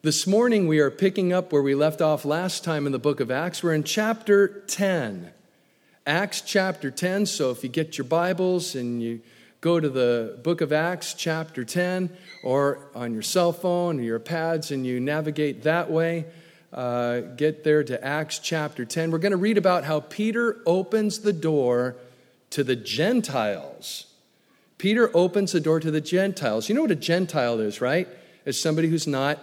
This morning we are picking up where we left off last time in the book of Acts. We're in chapter 10. Acts chapter 10, so if you get your Bibles and you go to the book of Acts chapter 10, or on your cell phone or your pads and you navigate that way, get there to Acts chapter 10. We're going to read about how Peter opens the door to the Gentiles. Peter opens the door to the Gentiles. You know what a Gentile is, right? It's somebody who's not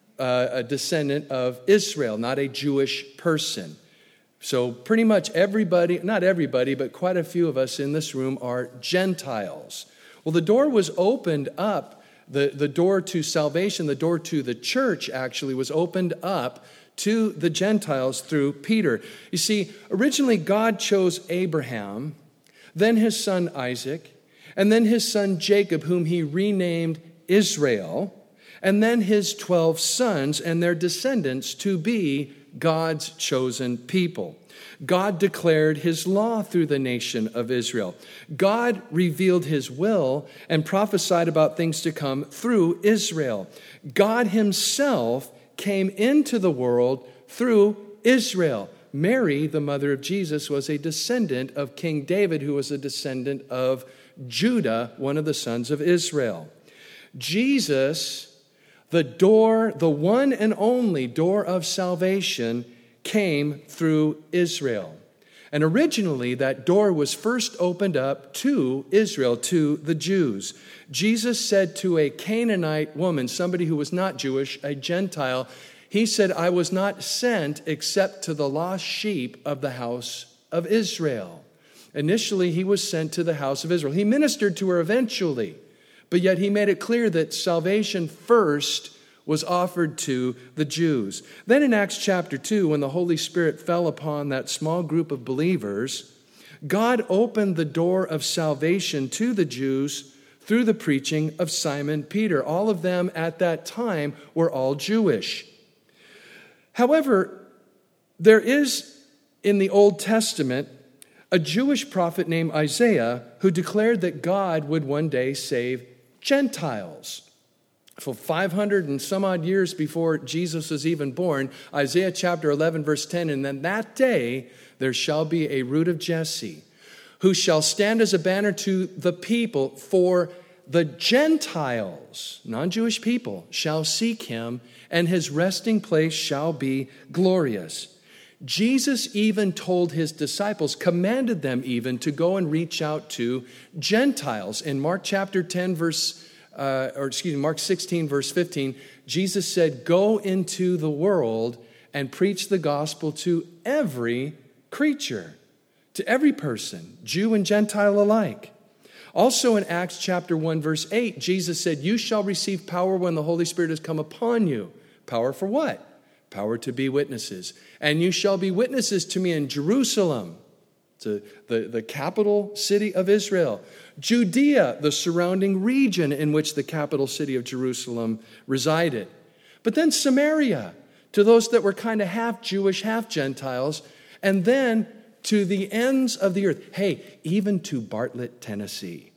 a descendant of Israel, not a Jewish person. So pretty much everybody, not everybody, but quite a few of us in this room are Gentiles. Well, the door was opened up, the door to salvation, the door to the church actually was opened up to the Gentiles through Peter. You see, originally God chose Abraham, then his son Isaac, and then his son Jacob, whom he renamed Israel, and then his 12 sons and their descendants to be God's chosen people. God declared his law through the nation of Israel. God revealed his will and prophesied about things to come through Israel. God himself came into the world through Israel. Mary, the mother of Jesus, was a descendant of King David, who was a descendant of Judah, one of the sons of Israel. Jesus, the door, the one and only door of salvation, came through Israel. And originally, that door was first opened up to Israel, to the Jews. Jesus said to a Canaanite woman, somebody who was not Jewish, a Gentile, he said, "I was not sent except to the lost sheep of the house of Israel." Initially, he was sent to the house of Israel. He ministered to her eventually. But yet he made it clear that salvation first was offered to the Jews. Then in Acts chapter 2, when the Holy Spirit fell upon that small group of believers, God opened the door of salvation to the Jews through the preaching of Simon Peter. All of them at that time were all Jewish. However, there is in the Old Testament a Jewish prophet named Isaiah who declared that God would one day save Gentiles. For 500 and some odd years before Jesus was even born, Isaiah chapter 11, verse 10, "And then that day there shall be a root of Jesse, who shall stand as a banner to the people, for the Gentiles," non-Jewish people, "shall seek him, and his resting place shall be glorious." Jesus even told his disciples, commanded them even to go and reach out to Gentiles. In Mark chapter 10, Mark 16, verse 15, Jesus said, "Go into the world and preach the gospel to every creature," to every person, Jew and Gentile alike. Also in Acts chapter 1, verse 8, Jesus said, "You shall receive power when the Holy Spirit has come upon you." Power for what? Power to be witnesses. "And you shall be witnesses to me in Jerusalem," to the capital city of Israel, "Judea," the surrounding region in which the capital city of Jerusalem resided. But then Samaria, to those that were kind of half Jewish, half Gentiles, and then to the ends of the earth. Hey, even to Bartlett, Tennessee.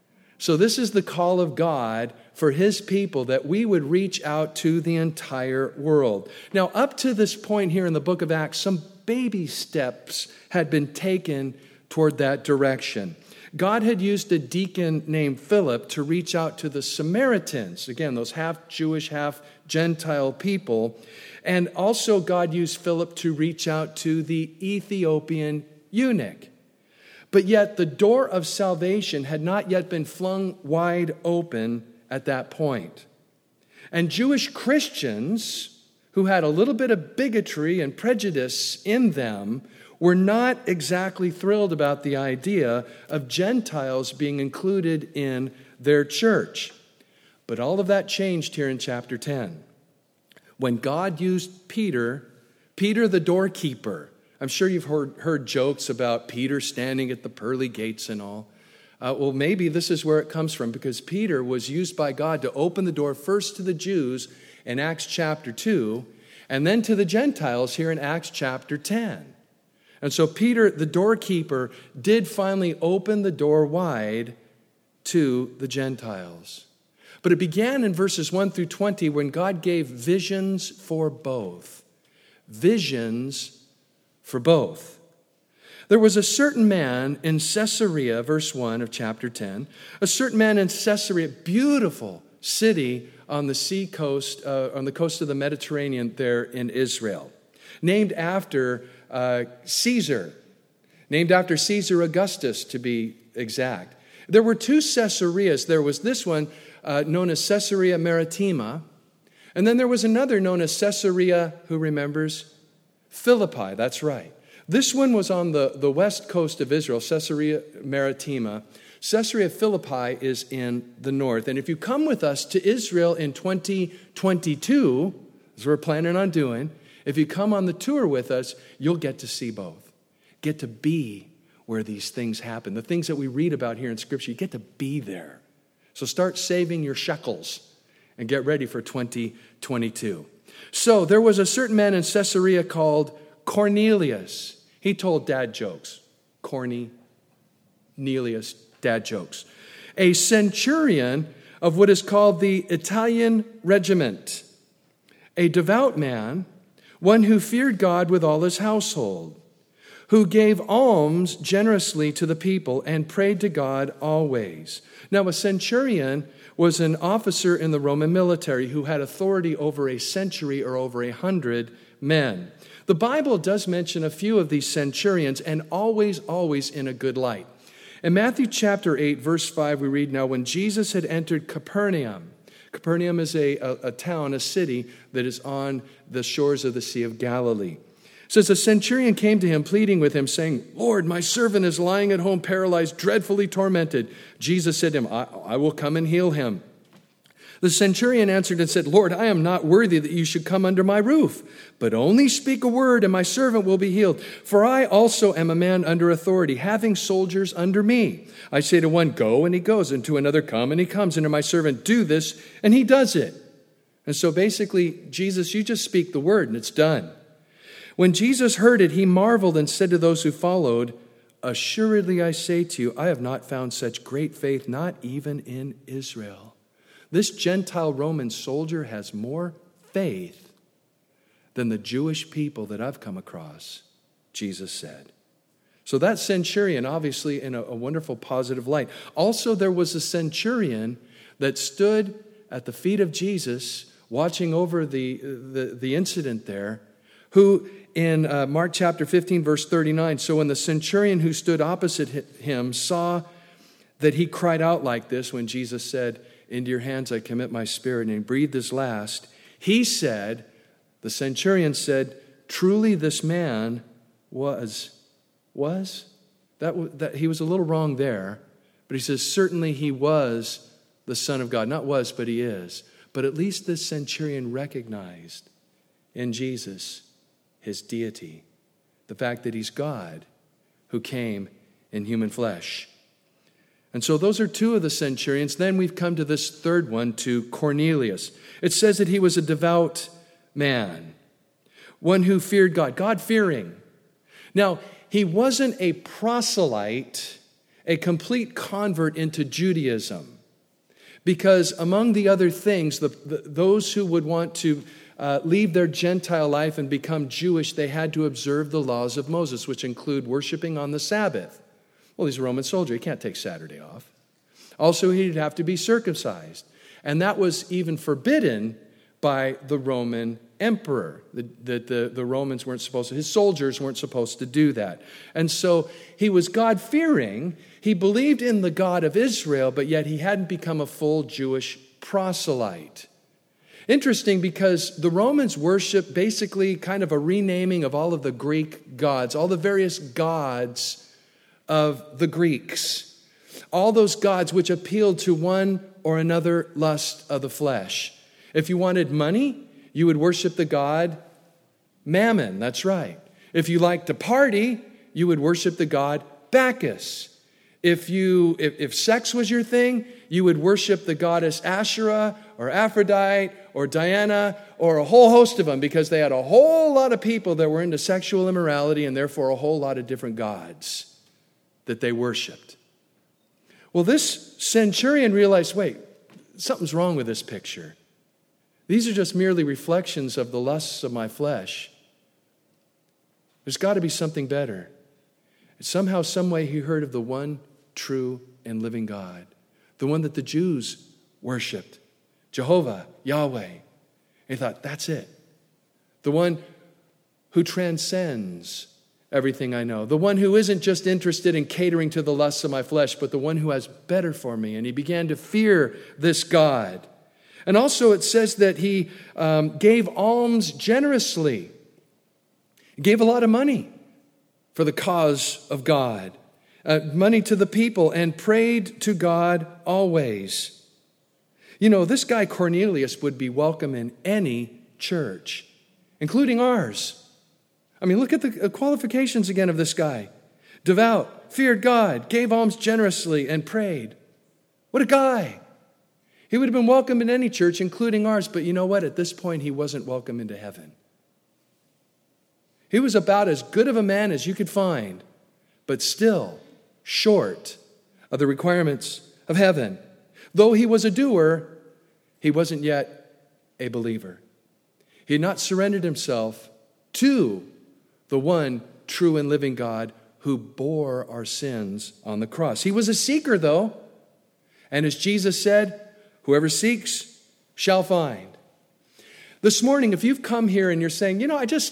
So this is the call of God for his people, that we would reach out to the entire world. Now, up to this point here in the book of Acts, some baby steps had been taken toward that direction. God had used a deacon named Philip to reach out to the Samaritans, again, those half Jewish, half Gentile people. And also God used Philip to reach out to the Ethiopian eunuch. But yet the door of salvation had not yet been flung wide open at that point. And Jewish Christians who had a little bit of bigotry and prejudice in them were not exactly thrilled about the idea of Gentiles being included in their church. But all of that changed here in chapter 10. When God used Peter the doorkeeper. I'm sure you've heard jokes about Peter standing at the pearly gates and all. Well, maybe this is where it comes from, because Peter was used by God to open the door first to the Jews in Acts chapter 2, and then to the Gentiles here in Acts chapter 10. And so Peter, the doorkeeper, did finally open the door wide to the Gentiles. But it began in verses 1 through 20 when God gave visions for both. Visions for both. There was a certain man in Caesarea, verse 1 of chapter 10, a certain man in Caesarea, beautiful city on the sea coast, on the coast of the Mediterranean there in Israel, named after Caesar Augustus to be exact. There were two Caesareas. There was this one known as Caesarea Maritima, and then there was another known as Caesarea, who remembers? Philippi, that's right. This one was on the west coast of Israel, Caesarea Maritima. Caesarea Philippi is in the north. And if you come with us to Israel in 2022, as we're planning on doing, if you come on the tour with us, you'll get to see both. Get to be where these things happen. The things that we read about here in Scripture, you get to be there. So start saving your shekels and get ready for 2022. So there was a certain man in Caesarea called Cornelius. He told dad jokes. Cornelius, dad jokes. A centurion of what is called the Italian regiment. A devout man, one who feared God with all his household, who gave alms generously to the people and prayed to God always. Now, a centurion was an officer in the Roman military who had authority over a century or over 100 men. The Bible does mention a few of these centurions, and always in a good light. In Matthew chapter 8, verse 5, we read, "Now when Jesus had entered Capernaum," Capernaum is a town, a city that is on the shores of the Sea of Galilee. It says, a centurion came to him, pleading with him, saying, "Lord, my servant is lying at home, paralyzed, dreadfully tormented." Jesus said to him, I will come and heal him. The centurion answered and said, "Lord, I am not worthy that you should come under my roof, but only speak a word and my servant will be healed. For I also am a man under authority, having soldiers under me. I say to one, 'Go,' and he goes, and to another, 'Come,' and he comes, and to my servant, 'Do this,' and he does it." And so basically, Jesus, you just speak the word and it's done. When Jesus heard it, he marveled and said to those who followed, "Assuredly I say to you, I have not found such great faith, not even in Israel." This Gentile Roman soldier has more faith than the Jewish people that I've come across, Jesus said. So that centurion, obviously in a wonderful positive light. Also, there was a centurion that stood at the feet of Jesus, watching over the incident there, who in Mark chapter 15, verse 39, "So when the centurion who stood opposite him saw that he cried out like this when Jesus said, 'Into your hands I commit my spirit,' and he breathed his last, he said," the centurion said, "Truly this man was that he was a little wrong there, but he says, certainly he was the Son of God." Not was, but he is. But at least this centurion recognized in Jesus his deity, the fact that he's God who came in human flesh. And so those are two of the centurions. Then we've come to this third one, to Cornelius. It says that he was a devout man, one who feared God, God-fearing. Now, he wasn't a proselyte, a complete convert into Judaism, because among the other things, those who would want to leave their Gentile life and become Jewish, they had to observe the laws of Moses, which include worshiping on the Sabbath. Well, he's a Roman soldier. He can't take Saturday off. Also, he'd have to be circumcised. And that was even forbidden by the Roman emperor. The Romans weren't supposed to, his soldiers weren't supposed to do that. And so he was God-fearing. He believed in the God of Israel, but yet he hadn't become a full Jewish proselyte. Interesting, because the Romans worshiped basically kind of a renaming of all of the Greek gods, all the various gods of the Greeks, all those gods which appealed to one or another lust of the flesh. If you wanted money, you would worship the god Mammon, that's right. If you liked to party, you would worship the god Bacchus. If sex was your thing, you would worship the goddess Asherah or Aphrodite or Diana or a whole host of them, because they had a whole lot of people that were into sexual immorality and therefore a whole lot of different gods that they worshiped. Well, this centurion realized, wait, something's wrong with this picture. These are just merely reflections of the lusts of my flesh. There's got to be something better. And somehow, some way, he heard of the one true and living God, the one that the Jews worshiped, Jehovah, Yahweh. He thought, that's it. The one who transcends everything I know. The one who isn't just interested in catering to the lusts of my flesh, but the one who has better for me. And he began to fear this God. And also it says that he gave alms generously. He gave a lot of money for the cause of God. Money to the people, and prayed to God always. You know, this guy Cornelius would be welcome in any church, including ours. I mean, look at the qualifications again of this guy. Devout, feared God, gave alms generously, and prayed. What a guy. He would have been welcome in any church, including ours, but you know what? At this point, he wasn't welcome into heaven. He was about as good of a man as you could find, but still short of the requirements of heaven. Though he was a doer, he wasn't yet a believer. He had not surrendered himself to the one true and living God who bore our sins on the cross. He was a seeker, though. And as Jesus said, whoever seeks shall find. This morning, if you've come here and you're saying,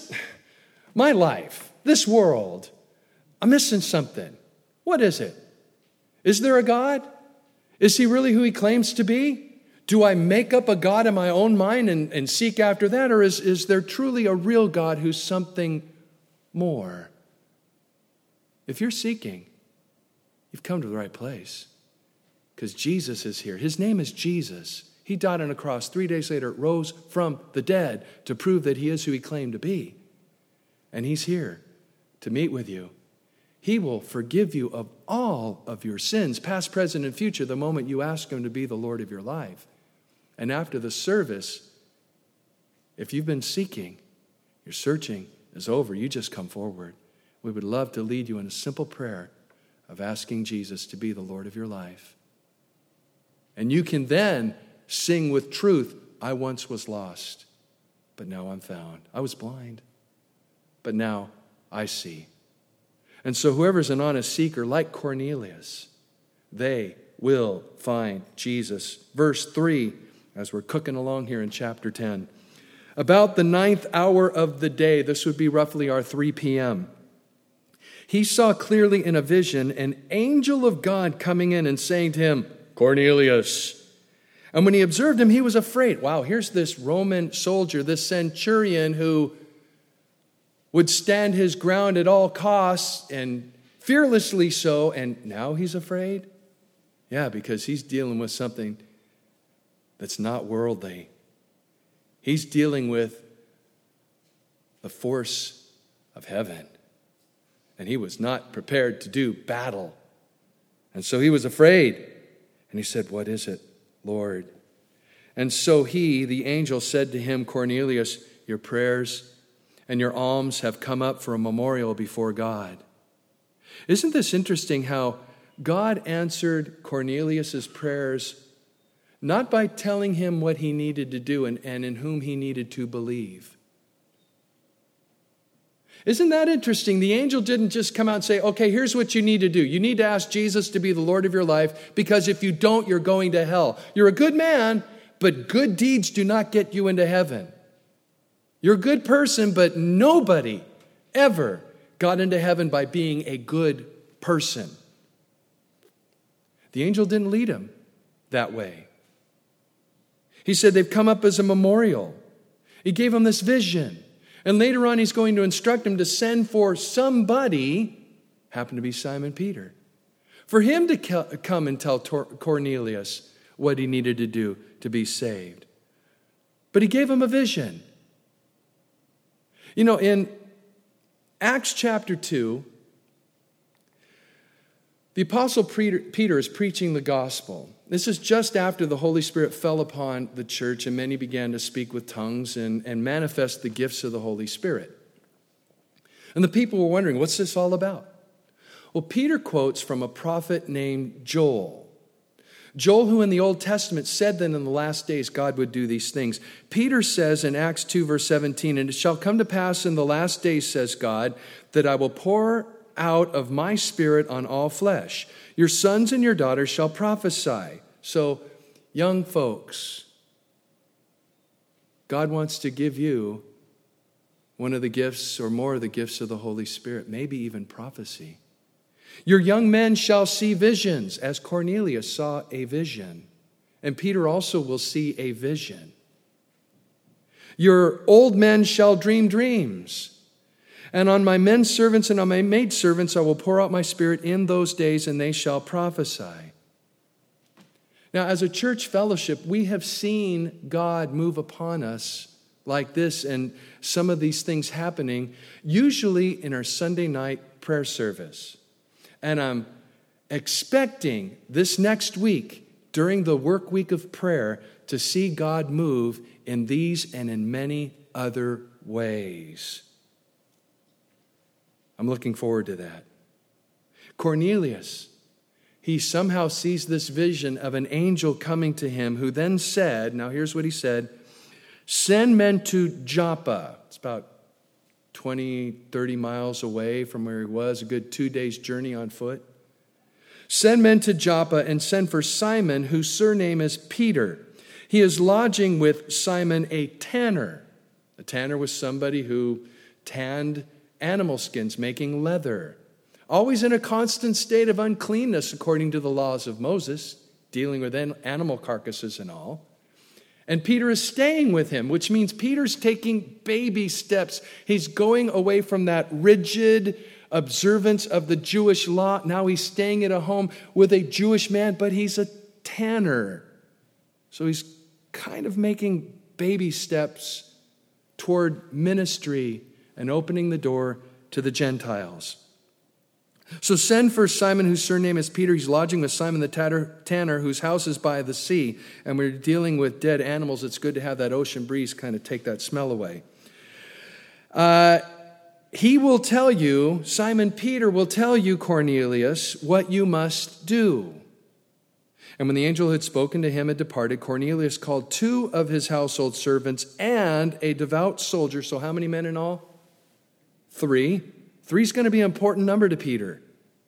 my life, this world, I'm missing something. What is it? Is there a God? Is he really who he claims to be? Do I make up a God in my own mind and seek after that? Or is there truly a real God who's something more? If you're seeking, you've come to the right place. Because Jesus is here. His name is Jesus. He died on a cross. 3 days later, rose from the dead to prove that he is who he claimed to be. And he's here to meet with you. He will forgive you of all of your sins, past, present, and future, the moment you ask him to be the Lord of your life. And after the service, if you've been seeking, your searching is over, you just come forward. We would love to lead you in a simple prayer of asking Jesus to be the Lord of your life. And you can then sing with truth, I once was lost, but now I'm found. I was blind, but now I see. And so whoever's an honest seeker, like Cornelius, they will find Jesus. Verse 3, as we're cooking along here in chapter 10. About the 9th hour of the day, this would be roughly our 3 p.m., he saw clearly in a vision an angel of God coming in and saying to him, Cornelius. And when he observed him, he was afraid. Wow, here's this Roman soldier, this centurion who would stand his ground at all costs and fearlessly so, and now he's afraid? Yeah, because he's dealing with something that's not worldly. He's dealing with the force of heaven. And he was not prepared to do battle. And so he was afraid. And he said, what is it, Lord? And so he, the angel, said to him, Cornelius, your prayers and your alms have come up for a memorial before God. Isn't this interesting how God answered Cornelius' prayers not by telling him what he needed to do and in whom he needed to believe? Isn't that interesting? The angel didn't just come out and say, okay, here's what you need to do. You need to ask Jesus to be the Lord of your life, because if you don't, you're going to hell. You're a good man, but good deeds do not get you into heaven. You're a good person, but nobody ever got into heaven by being a good person. The angel didn't lead him that way. He said they've come up as a memorial. He gave him this vision. And later on, he's going to instruct him to send for somebody, happened to be Simon Peter, for him to come and tell Cornelius what he needed to do to be saved. But he gave him a vision. You know, in Acts chapter 2, the Apostle Peter is preaching the gospel. This is just after the Holy Spirit fell upon the church and many began to speak with tongues and manifest the gifts of the Holy Spirit. And the people were wondering, what's this all about? Well, Peter quotes from a prophet named Joel. Joel, who in the Old Testament said that in the last days God would do these things. Peter says in Acts 2, verse 17, and it shall come to pass in the last days, says God, that I will pour out of my Spirit on all flesh. Your sons and your daughters shall prophesy. So, young folks, God wants to give you one of the gifts or more of the gifts of the Holy Spirit, maybe even prophecy. Your young men shall see visions, as Cornelius saw a vision. And Peter also will see a vision. Your old men shall dream dreams. And on my men servants and on my maid servants I will pour out my Spirit in those days, and they shall prophesy. Now, as a church fellowship, we have seen God move upon us like this and some of these things happening, usually in our Sunday night prayer service. And I'm expecting this next week, during the work week of prayer, to see God move in these and in many other ways. I'm looking forward to that. Cornelius, he somehow sees this vision of an angel coming to him who then said, now here's what he said, send men to Joppa. It's about 20, 30 miles away from where he was, a good 2 days' journey on foot. Send men to Joppa and send for Simon, whose surname is Peter. He is lodging with Simon a tanner. A tanner was somebody who tanned animal skins, making leather. Always in a constant state of uncleanness according to the laws of Moses, dealing with animal carcasses and all. And Peter is staying with him, which means Peter's taking baby steps. He's going away from that rigid observance of the Jewish law. Now he's staying at a home with a Jewish man, but he's a tanner. So he's kind of making baby steps toward ministry and opening the door to the Gentiles. So send for Simon, whose surname is Peter. He's lodging with Simon the tanner, whose house is by the sea. And we're dealing with dead animals. It's good to have that ocean breeze kind of take that smell away. He will tell you, Simon Peter will tell you, Cornelius, what you must do. And when the angel had spoken to him and departed, Cornelius called 2 of his household servants and a devout soldier. So how many men in all? 3. 3 is going to be an important number to Peter.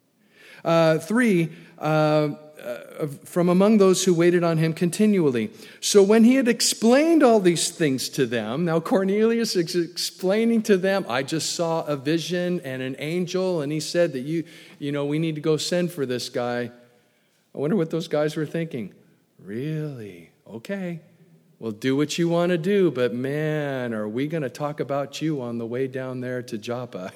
3 from among those who waited on him continually. So when he had explained all these things to them, now Cornelius is explaining to them, I just saw a vision and an angel, and he said that we need to go send for this guy. I wonder what those guys were thinking. Really? Okay. Well, do what you want to do, but man, are we going to talk about you on the way down there to Joppa?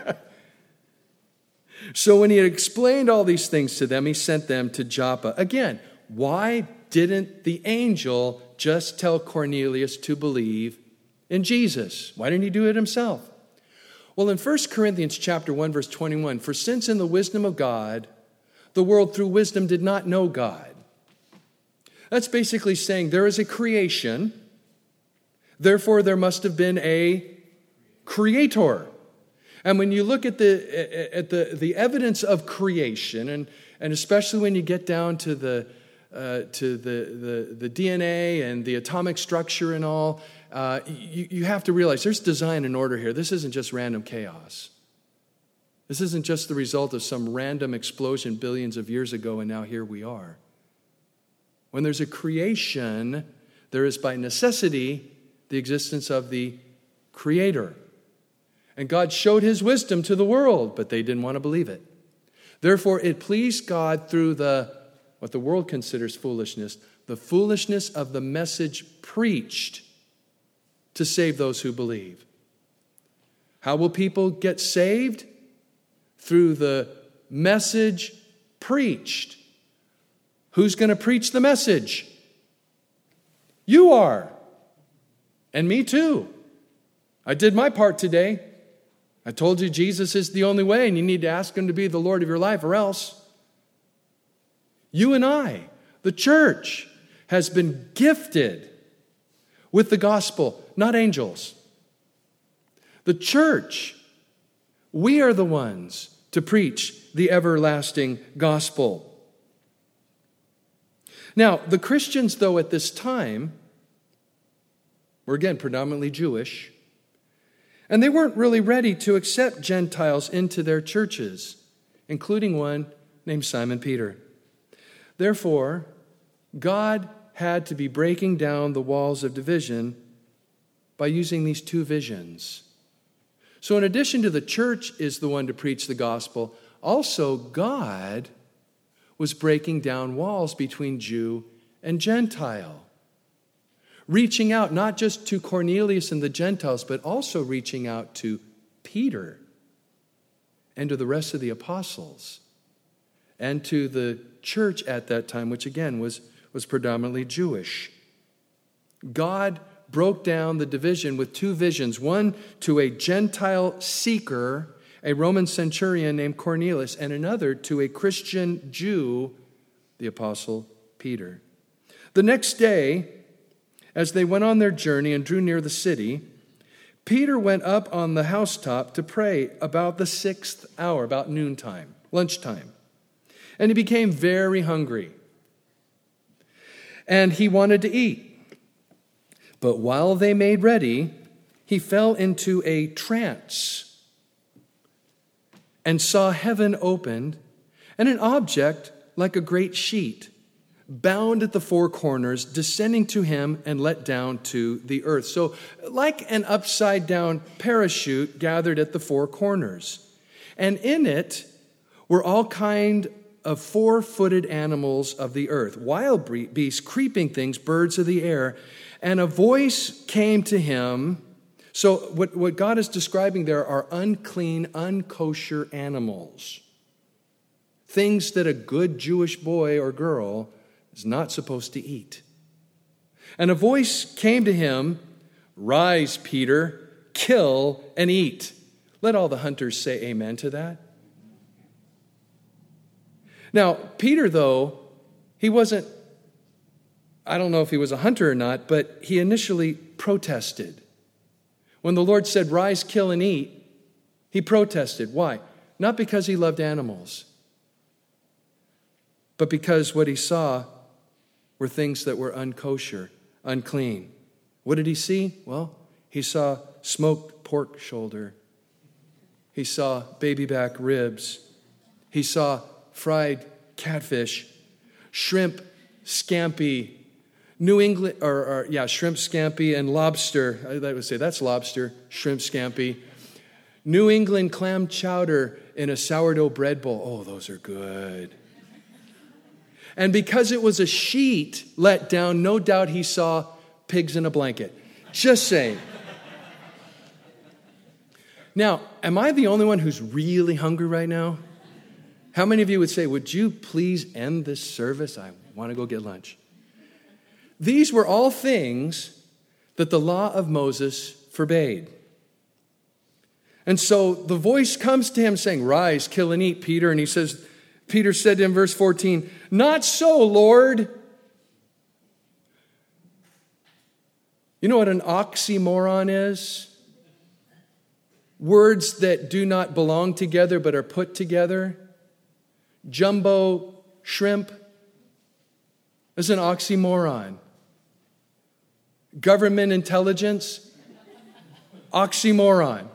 So when he had explained all these things to them, he sent them to Joppa. Again, why didn't the angel just tell Cornelius to believe in Jesus? Why didn't he do it himself? Well, in 1 Corinthians chapter 1, verse 21, for since in the wisdom of God, the world through wisdom did not know God. That's basically saying there is a creation, therefore there must have been a creator. And when you look at the evidence of creation, and especially when you get down to the DNA and the atomic structure and all, you have to realize there's design and order here. This isn't just random chaos. This isn't just the result of some random explosion billions of years ago, and now here we are. When there's a creation, there is by necessity the existence of the Creator. And God showed his wisdom to the world, but they didn't want to believe it. Therefore, it pleased God through what the world considers foolishness, the foolishness of the message preached to save those who believe. How will people get saved? Through the message preached. Who's going to preach the message? You are. And me too. I did my part today. I told you Jesus is the only way, and you need to ask him to be the Lord of your life, or else. You and I, the church, has been gifted with the gospel, not angels. The church, we are the ones to preach the everlasting gospel. Now, the Christians, though, at this time were again predominantly Jewish, and they weren't really ready to accept Gentiles into their churches, including one named Simon Peter. Therefore, God had to be breaking down the walls of division by using these two visions. So in addition to the church is the one to preach the gospel, also God was breaking down walls between Jew and Gentile. Reaching out not just to Cornelius and the Gentiles, but also reaching out to Peter and to the rest of the apostles and to the church at that time, which again was predominantly Jewish. God broke down the division with two visions, one to a Gentile seeker, a Roman centurion named Cornelius, and another to a Christian Jew, the apostle Peter. The next day, as they went on their journey and drew near the city, Peter went up on the housetop to pray about the 6th hour, about noontime, lunchtime. And he became very hungry. And he wanted to eat. But while they made ready, he fell into a trance and saw heaven opened and an object like a great sheet bound at the four corners, descending to him and let down to the earth. So like an upside down parachute gathered at the four corners. And in it were all kind of four-footed animals of the earth, wild beasts, creeping things, birds of the air. And a voice came to him. So what God is describing there are unclean, unkosher animals. Things that a good Jewish boy or girl is not supposed to eat. And a voice came to him, "Rise, Peter, kill and eat." Let all the hunters say amen to that. Now, Peter, though, he wasn't, I don't know if he was a hunter or not, but he initially protested. When the Lord said, "Rise, kill and eat," he protested. Why? Not because he loved animals, but because what he saw were things that were unkosher, unclean. What did he see? Well, he saw smoked pork shoulder. He saw baby back ribs. He saw fried catfish, shrimp scampi, shrimp scampi and lobster. I would say that's lobster, shrimp scampi. New England clam chowder in a sourdough bread bowl. Oh, those are good. And because it was a sheet let down, no doubt he saw pigs in a blanket. Just saying. Now, am I the only one who's really hungry right now? How many of you would say, "Would you please end this service? I want to go get lunch." These were all things that the law of Moses forbade. And so the voice comes to him saying, "Rise, kill and eat, Peter." And Peter said to him, verse 14, "Not so, Lord." You know what an oxymoron is? Words that do not belong together but are put together. Jumbo shrimp is an oxymoron. Government intelligence, oxymoron.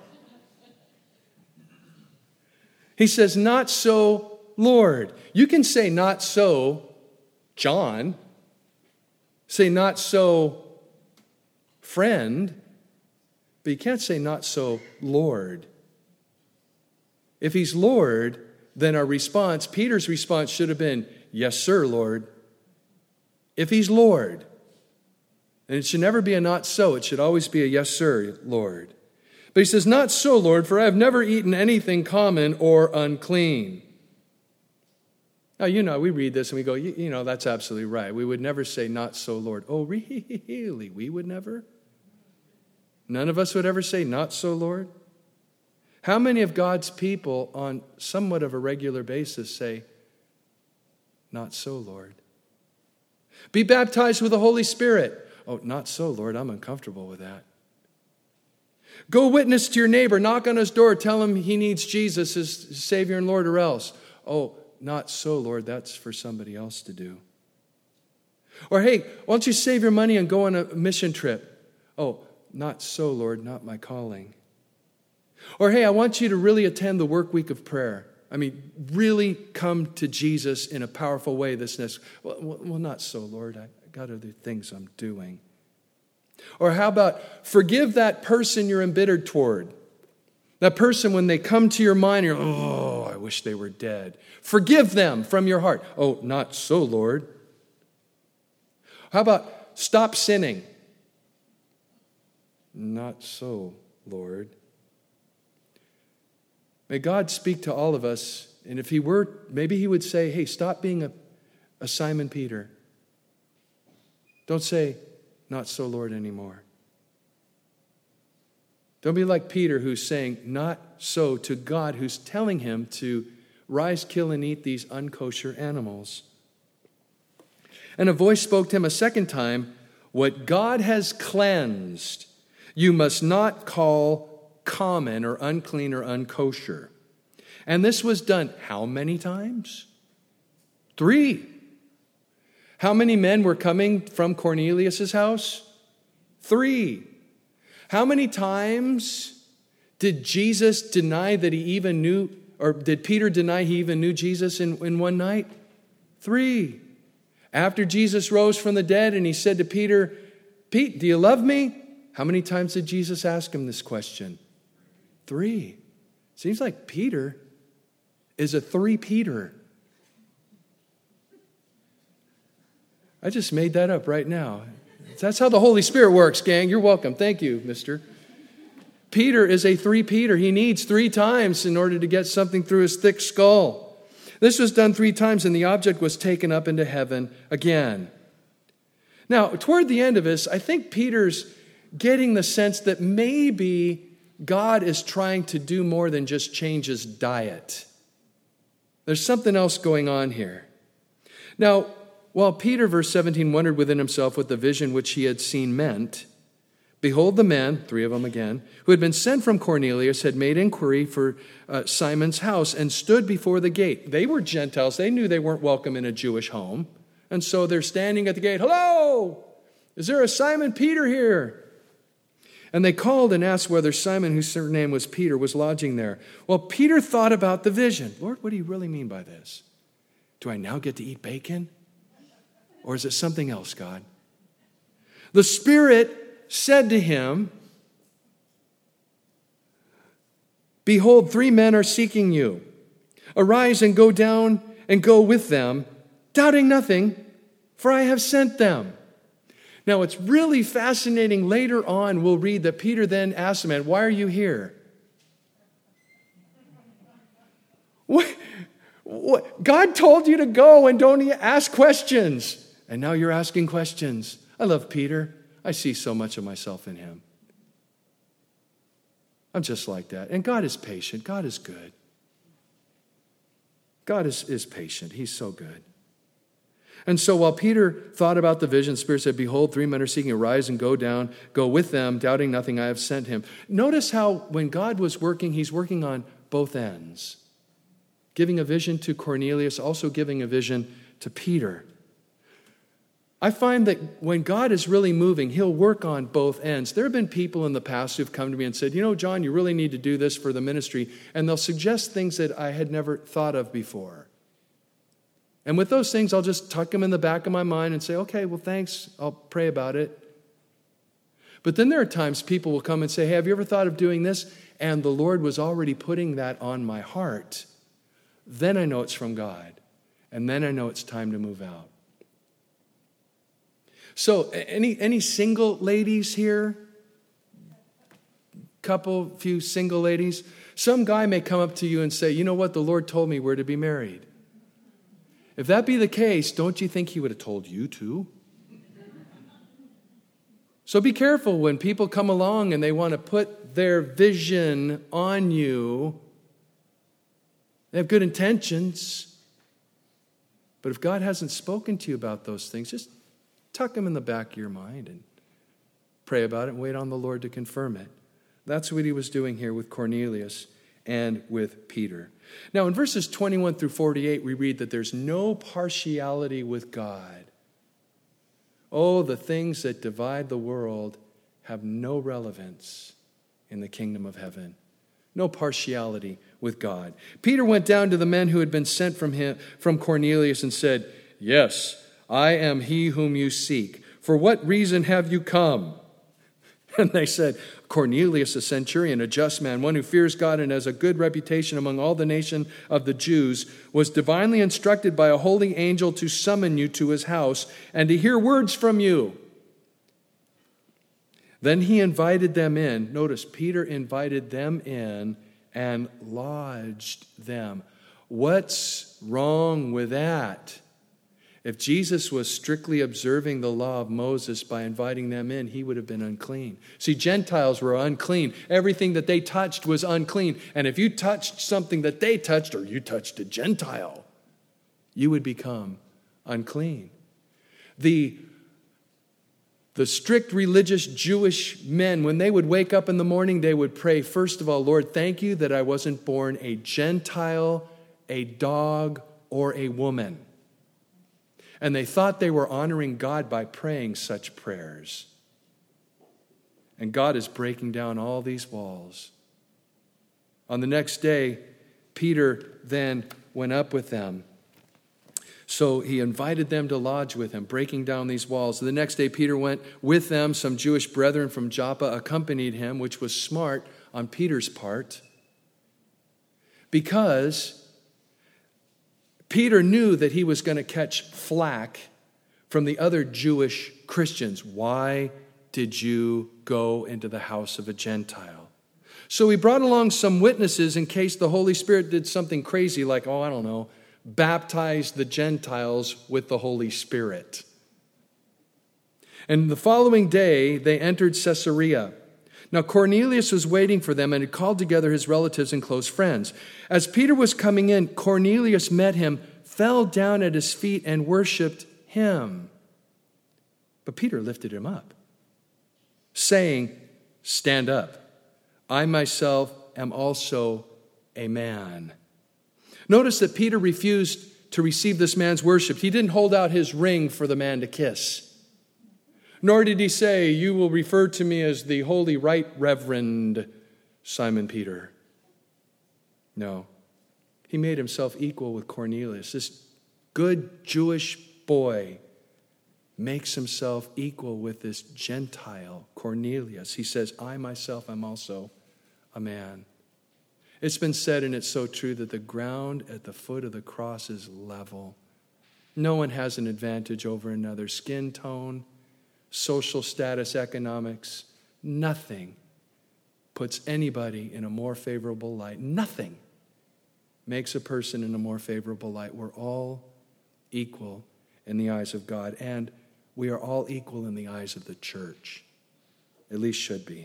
He says, "Not so, Lord." You can say "not so, John." Say "not so, friend." But you can't say "not so, Lord." If he's Lord, then our response, Peter's response should have been, "Yes, sir, Lord." If he's Lord, and it should never be a "not so," it should always be a "yes, sir, Lord." But he says, "Not so, Lord, for I have never eaten anything common or unclean." Now, we read this and we go, that's absolutely right. We would never say "not so, Lord." Oh, really? We would never? None of us would ever say "not so, Lord"? How many of God's people on somewhat of a regular basis say, "Not so, Lord"? Be baptized with the Holy Spirit. Oh, "not so, Lord, I'm uncomfortable with that." Go witness to your neighbor, knock on his door, tell him he needs Jesus as Savior and Lord, or else. Oh, "not so, Lord, that's for somebody else to do." Or, hey, why don't you save your money and go on a mission trip? Oh, not so, Lord, not my calling. Or, hey, I want you to really attend the work week of prayer. I mean, really come to Jesus in a powerful way this next. Well, not so, Lord. I got other things I'm doing. Or how about forgive that person you're embittered toward? That person, when they come to your mind, you're, oh, I wish they were dead. Forgive them from your heart. Oh, not so, Lord. How about stop sinning? Not so, Lord. May God speak to all of us, and if he were, maybe he would say, hey, stop being a Simon Peter. Don't say, not so, Lord, anymore. Don't be like Peter, who's saying, not so, to God, who's telling him to rise, kill, and eat these unkosher animals. And a voice spoke to him a second time, what God has cleansed, you must not call common or unclean or unkosher. And this was done how many times? 3. How many men were coming from Cornelius' house? 3. How many times did Jesus deny that he even knew, or did Peter deny he even knew Jesus in one night? 3. After Jesus rose from the dead and he said to Peter, Pete, do you love me? How many times did Jesus ask him this question? 3. Seems like Peter is a 3-Peter. I just made that up right now. That's how the Holy Spirit works, gang. You're welcome. Thank you, mister. Peter is a 3-Peter. He needs 3 times in order to get something through his thick skull. This was done 3 times, and the object was taken up into heaven again. Now, toward the end of this, I think Peter's getting the sense that maybe God is trying to do more than just change his diet. There's something else going on here. Now, while Peter, verse 17, wondered within himself what the vision which he had seen meant, behold, the men, 3 of them again, who had been sent from Cornelius had made inquiry for Simon's house and stood before the gate. They were Gentiles. They knew they weren't welcome in a Jewish home. And so they're standing at the gate. Hello, is there a Simon Peter here? And they called and asked whether Simon, whose surname was Peter, was lodging there. Well, Peter thought about the vision. Lord, what do you really mean by this? Do I now get to eat bacon? Or is it something else, God? The Spirit said to him, behold, 3 men are seeking you. Arise and go down and go with them, doubting nothing, for I have sent them. Now, it's really fascinating. Later on, we'll read that Peter then asked the man, why are you here? What? God told you to go and don't ask questions. And now you're asking questions. I love Peter. I see so much of myself in him. I'm just like that. And God is patient. God is good. God is patient. He's so good. And so while Peter thought about the vision, the Spirit said, behold, 3 men are seeking, arise and go down, go with them, doubting nothing, I have sent him. Notice how when God was working, he's working on both ends. Giving a vision to Cornelius, also giving a vision to Peter. I find that when God is really moving, he'll work on both ends. There have been people in the past who've come to me and said, you know, John, you really need to do this for the ministry. And they'll suggest things that I had never thought of before. And with those things, I'll just tuck them in the back of my mind and say, okay, well, thanks. I'll pray about it. But then there are times people will come and say, hey, have you ever thought of doing this? And the Lord was already putting that on my heart. Then I know it's from God. And then I know it's time to move out. So, any single ladies here? Few single ladies? Some guy may come up to you and say, you know what, the Lord told me we're to be married. If that be the case, don't you think he would have told you too? So be careful when people come along and they want to put their vision on you. They have good intentions. But if God hasn't spoken to you about those things, just tuck them in the back of your mind and pray about it and wait on the Lord to confirm it. That's what he was doing here with Cornelius and with Peter. Now, in verses 21 through 48, we read that there's no partiality with God. Oh, the things that divide the world have no relevance in the kingdom of heaven. No partiality with God. Peter went down to the men who had been sent from Cornelius and said, "Yes, I am he whom you seek. For what reason have you come?" And they said, "Cornelius, a centurion, a just man, one who fears God and has a good reputation among all the nation of the Jews, was divinely instructed by a holy angel to summon you to his house and to hear words from you." Then he invited them in. Notice, Peter invited them in and lodged them. What's wrong with that? If Jesus was strictly observing the law of Moses by inviting them in, he would have been unclean. See, Gentiles were unclean. Everything that they touched was unclean. And if you touched something that they touched, or you touched a Gentile, you would become unclean. The strict religious Jewish men, when they would wake up in the morning, they would pray, first of all, "Lord, thank you that I wasn't born a Gentile, a dog, or a woman." And they thought they were honoring God by praying such prayers. And God is breaking down all these walls. On the next day, Peter then went up with them. So he invited them to lodge with him, breaking down these walls. The next day, Peter went with them. Some Jewish brethren from Joppa accompanied him, which was smart on Peter's part, because Peter knew that he was going to catch flack from the other Jewish Christians. Why did you go into the house of a Gentile? So he brought along some witnesses in case the Holy Spirit did something crazy like, baptized the Gentiles with the Holy Spirit. And the following day, they entered Caesarea. Now Cornelius was waiting for them and had called together his relatives and close friends. As Peter was coming in, Cornelius met him, fell down at his feet, and worshiped him. But Peter lifted him up, saying, "Stand up. I myself am also a man." Notice that Peter refused to receive this man's worship. He didn't hold out his ring for the man to kiss. Nor did he say, "You will refer to me as the Holy Right Reverend Simon Peter." No. He made himself equal with Cornelius. This good Jewish boy makes himself equal with this Gentile Cornelius. He says, "I myself am also a man." It's been said, and it's so true, that the ground at the foot of the cross is level. No one has an advantage over another. Skin tone, social status, economics, nothing puts anybody in a more favorable light. Nothing makes a person in a more favorable light. We're all equal in the eyes of God, and we are all equal in the eyes of the church. At least should be.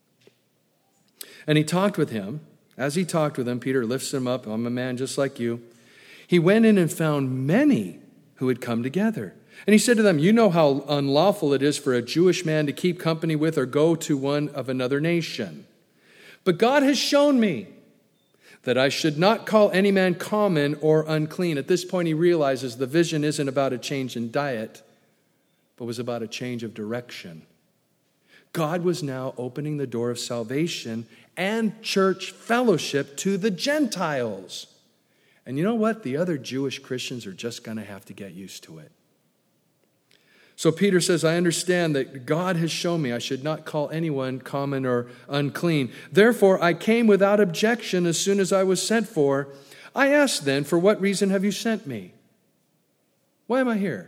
And he talked with him. As he talked with him, Peter lifts him up. "I'm a man just like you." He went in and found many who had come together. And he said to them, "You know how unlawful it is for a Jewish man to keep company with or go to one of another nation. But God has shown me that I should not call any man common or unclean." At this point, he realizes the vision isn't about a change in diet, but was about a change of direction. God was now opening the door of salvation and church fellowship to the Gentiles. And you know what? The other Jewish Christians are just going to have to get used to it. So Peter says, "I understand that God has shown me I should not call anyone common or unclean. Therefore, I came without objection as soon as I was sent for. I asked then, 'For what reason have you sent me? Why am I here?'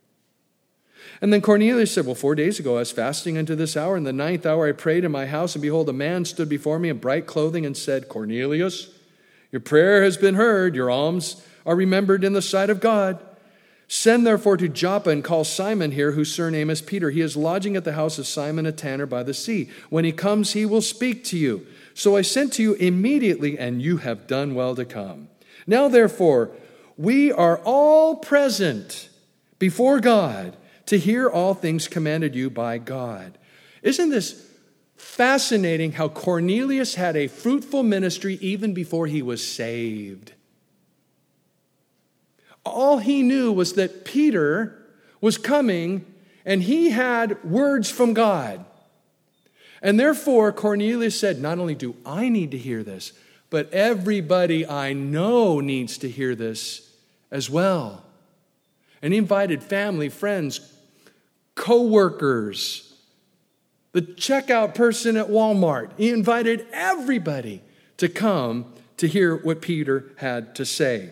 And then Cornelius said, 4 days ago I was fasting unto this hour. In the 9th hour I prayed in my house, and behold, a man stood before me in bright clothing and said, 'Cornelius, your prayer has been heard. Your alms are remembered in the sight of God. Send therefore to Joppa and call Simon here, whose surname is Peter. He is lodging at the house of Simon, a tanner by the sea. When he comes, he will speak to you.' So I sent to you immediately, and you have done well to come. Now therefore, we are all present before God to hear all things commanded you by God." Isn't this fascinating how Cornelius had a fruitful ministry even before he was saved? All he knew was that Peter was coming and he had words from God. And therefore, Cornelius said, not only do I need to hear this, but everybody I know needs to hear this as well. And he invited family, friends, co-workers, the checkout person at Walmart. He invited everybody to come to hear what Peter had to say.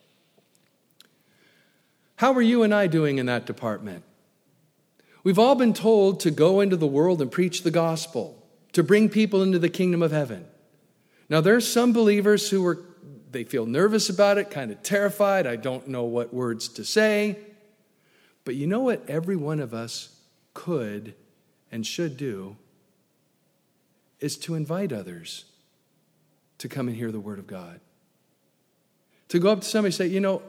How are you and I doing in that department? We've all been told to go into the world and preach the gospel, to bring people into the kingdom of heaven. Now, there's some believers who they feel nervous about it, kind of terrified. I don't know what words to say. But you know what every one of us could and should do is to invite others to come and hear the word of God. To go up to somebody and say,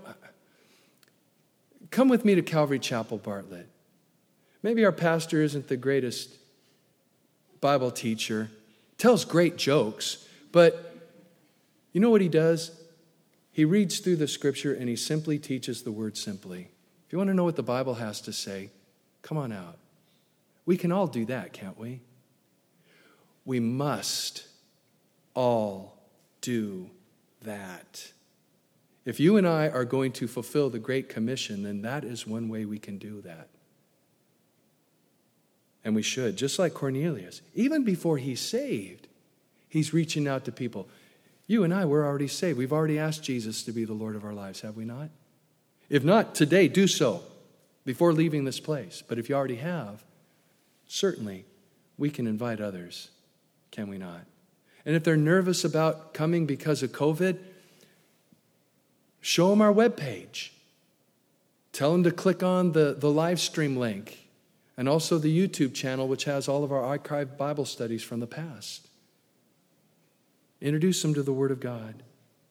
come with me to Calvary Chapel, Bartlett. Maybe our pastor isn't the greatest Bible teacher, tells great jokes, but you know what he does? He reads through the scripture and he simply teaches the word simply. If you want to know what the Bible has to say, come on out. We can all do that, can't we? We must all do that. If you and I are going to fulfill the Great Commission, then that is one way we can do that. And we should, just like Cornelius. Even before he's saved, he's reaching out to people. You and I, we're already saved. We've already asked Jesus to be the Lord of our lives, have we not? If not, today, do so before leaving this place. But if you already have, certainly we can invite others, can we not? And if they're nervous about coming because of COVID, show them our webpage. Tell them to click on the live stream link and also the YouTube channel, which has all of our archived Bible studies from the past. Introduce them to the Word of God.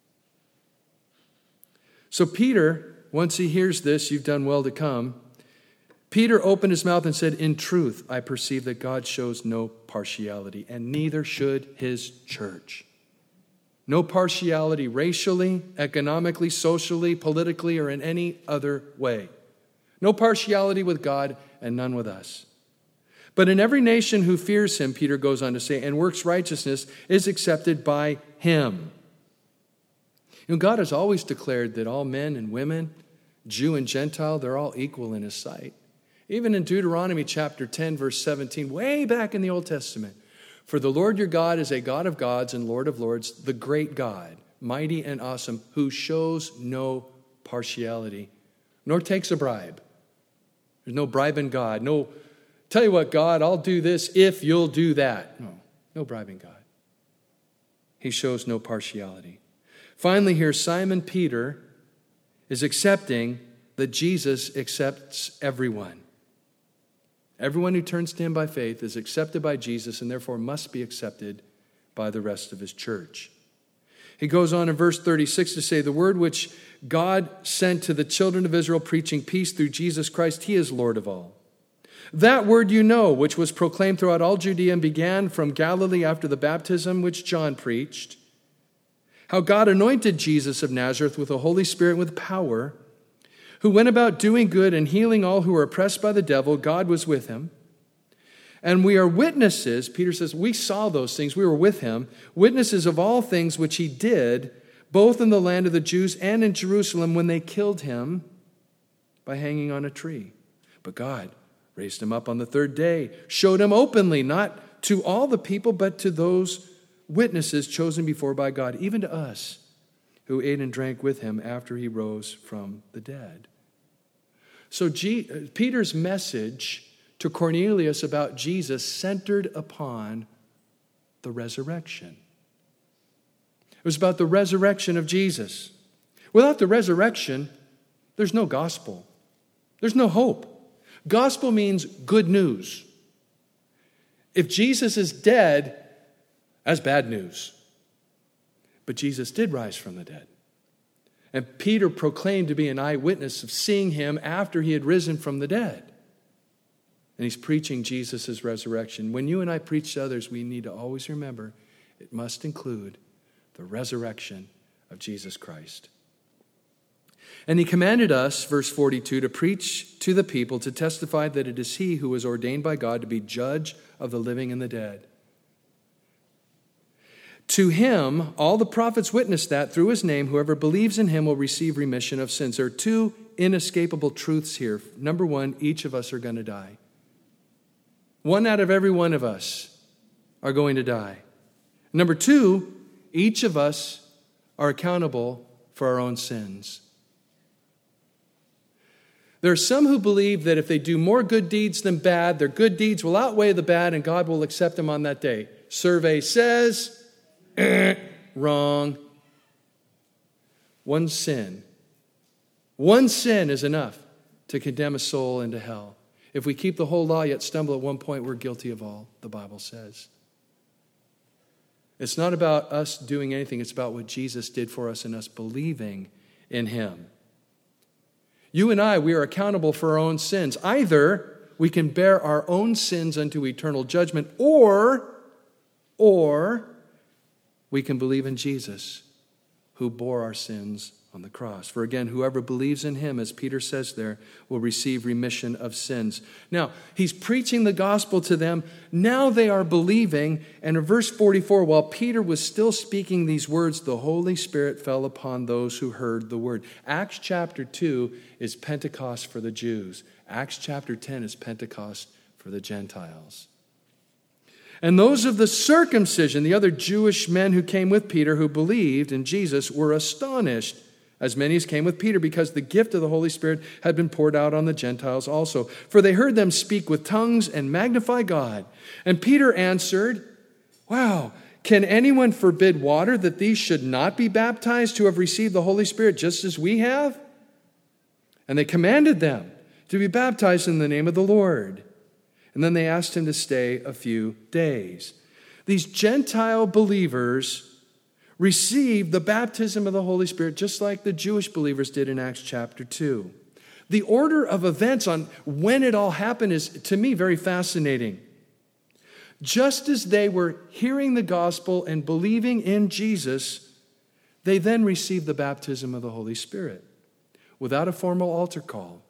So Peter, once he hears this, you've done well to come. Peter opened his mouth and said, in truth, I perceive that God shows no partiality, and neither should his church. No partiality racially, economically, socially, politically, or in any other way. No partiality with God and none with us. But in every nation who fears him, Peter goes on to say, and works righteousness is accepted by him. God has always declared that all men and women, Jew and Gentile, they're all equal in his sight. Even in Deuteronomy chapter 10, verse 17, way back in the Old Testament, for the Lord your God is a God of gods and Lord of lords, the great God, mighty and awesome, who shows no partiality, nor takes a bribe. There's no bribing God. No, tell you what, God, I'll do this if you'll do that. No bribing God. He shows no partiality. Finally here, Simon Peter is accepting that Jesus accepts everyone. Everyone who turns to him by faith is accepted by Jesus and therefore must be accepted by the rest of his church. He goes on in verse 36 to say, the word which God sent to the children of Israel, preaching peace through Jesus Christ, he is Lord of all. That word you know, which was proclaimed throughout all Judea and began from Galilee after the baptism which John preached, how God anointed Jesus of Nazareth with the Holy Spirit and with power, who went about doing good and healing all who were oppressed by the devil. God was with him. And we are witnesses, Peter says, we saw those things, we were with him, witnesses of all things which he did, both in the land of the Jews and in Jerusalem when they killed him by hanging on a tree. But God raised him up on the third day, showed him openly, not to all the people, but to those witnesses chosen before by God, even to us, who ate and drank with him after he rose from the dead. So Peter's message to Cornelius about Jesus centered upon the resurrection. It was about the resurrection of Jesus. Without the resurrection, there's no gospel. There's no hope. Gospel means good news. If Jesus is dead, that's bad news. But Jesus did rise from the dead. And Peter proclaimed to be an eyewitness of seeing him after he had risen from the dead. And he's preaching Jesus' resurrection. When you and I preach to others, we need to always remember it must include the resurrection of Jesus Christ. And he commanded us, verse 42, to preach to the people, to testify that it is he who was ordained by God to be judge of the living and the dead. To him, all the prophets witness that through his name, whoever believes in him will receive remission of sins. There are two inescapable truths here. Number one, each of us are going to die. One out of every one of us are going to die. Number two, each of us are accountable for our own sins. There are some who believe that if they do more good deeds than bad, their good deeds will outweigh the bad and God will accept them on that day. Survey says, wrong. One sin is enough to condemn a soul into hell. If we keep the whole law yet stumble at one point, we're guilty of all, the Bible says. It's not about us doing anything. It's about what Jesus did for us and us believing in him. You and I, we are accountable for our own sins. Either we can bear our own sins unto eternal judgment, or we can believe in Jesus, who bore our sins on the cross. For again, whoever believes in him, as Peter says there, will receive remission of sins. Now, he's preaching the gospel to them. Now they are believing. And in verse 44, while Peter was still speaking these words, the Holy Spirit fell upon those who heard the word. Acts chapter 2 is Pentecost for the Jews. Acts chapter 10 is Pentecost for the Gentiles. And those of the circumcision, the other Jewish men who came with Peter, who believed in Jesus, were astonished, as many as came with Peter, because the gift of the Holy Spirit had been poured out on the Gentiles also. For they heard them speak with tongues and magnify God. And Peter answered, wow, can anyone forbid water that these should not be baptized who have received the Holy Spirit just as we have? And they commanded them to be baptized in the name of the Lord. And then they asked him to stay a few days. These Gentile believers received the baptism of the Holy Spirit just like the Jewish believers did in Acts chapter 2. The order of events on when it all happened is, to me, very fascinating. Just as they were hearing the gospel and believing in Jesus, they then received the baptism of the Holy Spirit without a formal altar call.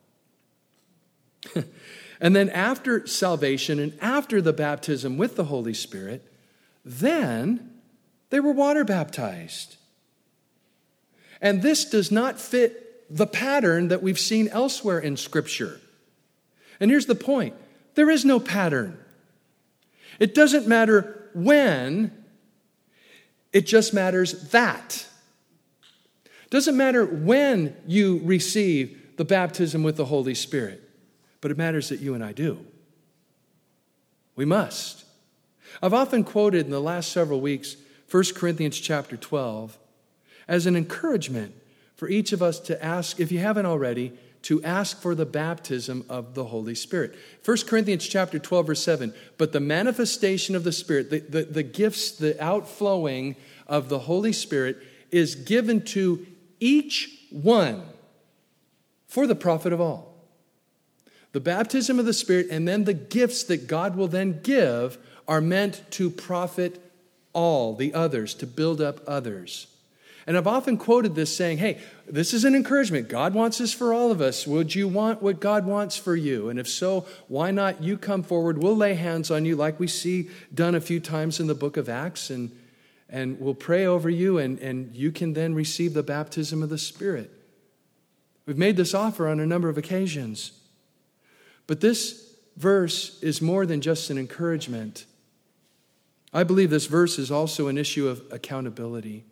And then after salvation and after the baptism with the Holy Spirit, then they were water baptized. And this does not fit the pattern that we've seen elsewhere in Scripture. And here's the point. There is no pattern. It doesn't matter when, it just matters that. It doesn't matter when you receive the baptism with the Holy Spirit, but it matters that you and I do. We must. I've often quoted in the last several weeks 1 Corinthians chapter 12 as an encouragement for each of us to ask, if you haven't already, to ask for the baptism of the Holy Spirit. 1 Corinthians chapter 12, verse 7, but the manifestation of the Spirit, the gifts, the outflowing of the Holy Spirit is given to each one for the profit of all. The baptism of the Spirit and then the gifts that God will then give are meant to profit all the others, to build up others. And I've often quoted this saying, hey, this is an encouragement. God wants this for all of us. Would you want what God wants for you? And if so, why not you come forward? We'll lay hands on you like we see done a few times in the book of Acts, and we'll pray over you, and you can then receive the baptism of the Spirit. We've made this offer on a number of occasions. But this verse is more than just an encouragement. I believe this verse is also an issue of accountability.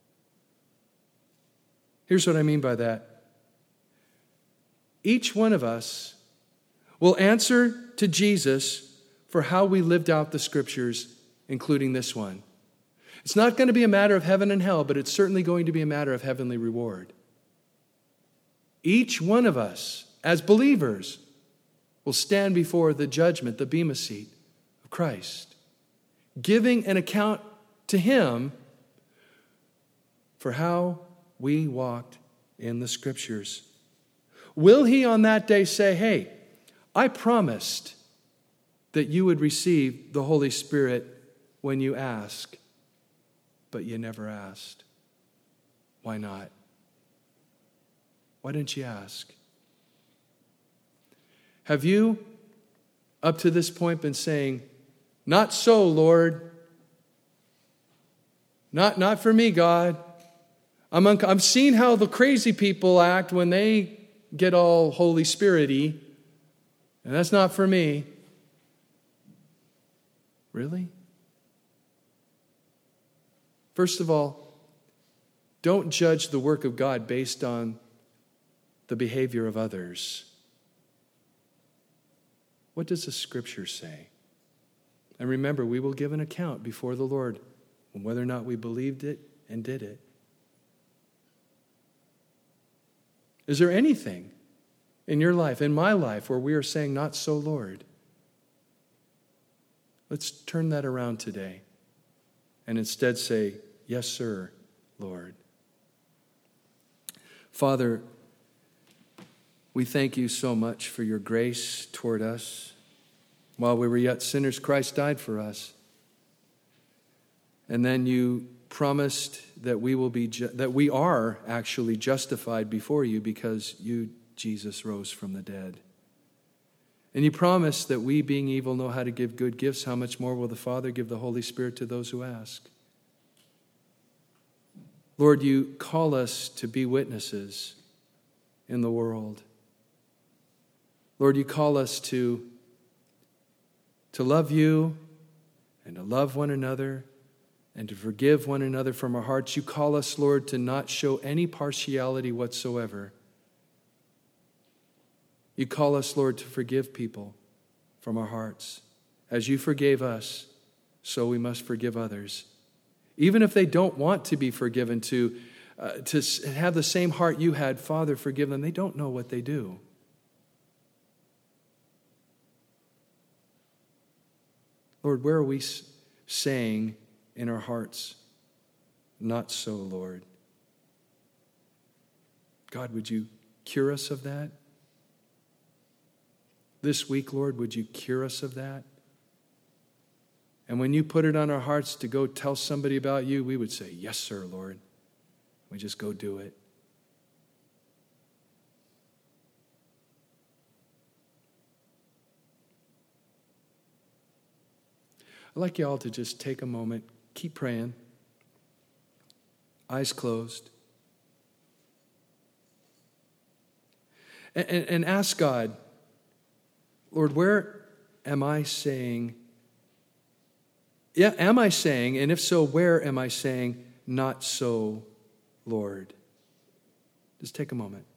Here's what I mean by that. Each one of us will answer to Jesus for how we lived out the Scriptures, including this one. It's not going to be a matter of heaven and hell, but it's certainly going to be a matter of heavenly reward. Each one of us, as believers, will stand before the judgment, the bema seat of Christ, giving an account to Him for how we walked in the Scriptures. Will He on that day say, hey, I promised that you would receive the Holy Spirit when you ask, but you never asked? Why not? Why didn't you ask? Have you, up to this point, been saying, not so, Lord. Not for me, God. I'm seeing how the crazy people act when they get all Holy Spirit-y, and that's not for me. Really? First of all, don't judge the work of God based on the behavior of others. What does the Scripture say? And remember, we will give an account before the Lord on whether or not we believed it and did it. Is there anything in your life, in my life, where we are saying, not so, Lord? Let's turn that around today and instead say, yes, sir, Lord. Father, we thank you so much for your grace toward us. While we were yet sinners, Christ died for us. And then you promised that we are actually justified before you because you, Jesus, rose from the dead. And you promised that we, being evil, know how to give good gifts. How much more will the Father give the Holy Spirit to those who ask? Lord, you call us to be witnesses in the world. Lord, you call us to love you and to love one another and to forgive one another from our hearts. You call us, Lord, to not show any partiality whatsoever. You call us, Lord, to forgive people from our hearts. As you forgave us, so we must forgive others. Even if they don't want to be forgiven, to have the same heart you had, Father, forgive them. They don't know what they do. Lord, where are we saying in our hearts, not so, Lord? God, would you cure us of that? This week, Lord, would you cure us of that? And when you put it on our hearts to go tell somebody about you, we would say, yes, sir, Lord. We just go do it. I'd like you all to just take a moment, keep praying, eyes closed, and ask God, Lord, where am I saying, and if so, where am I saying, not so, Lord? Just take a moment.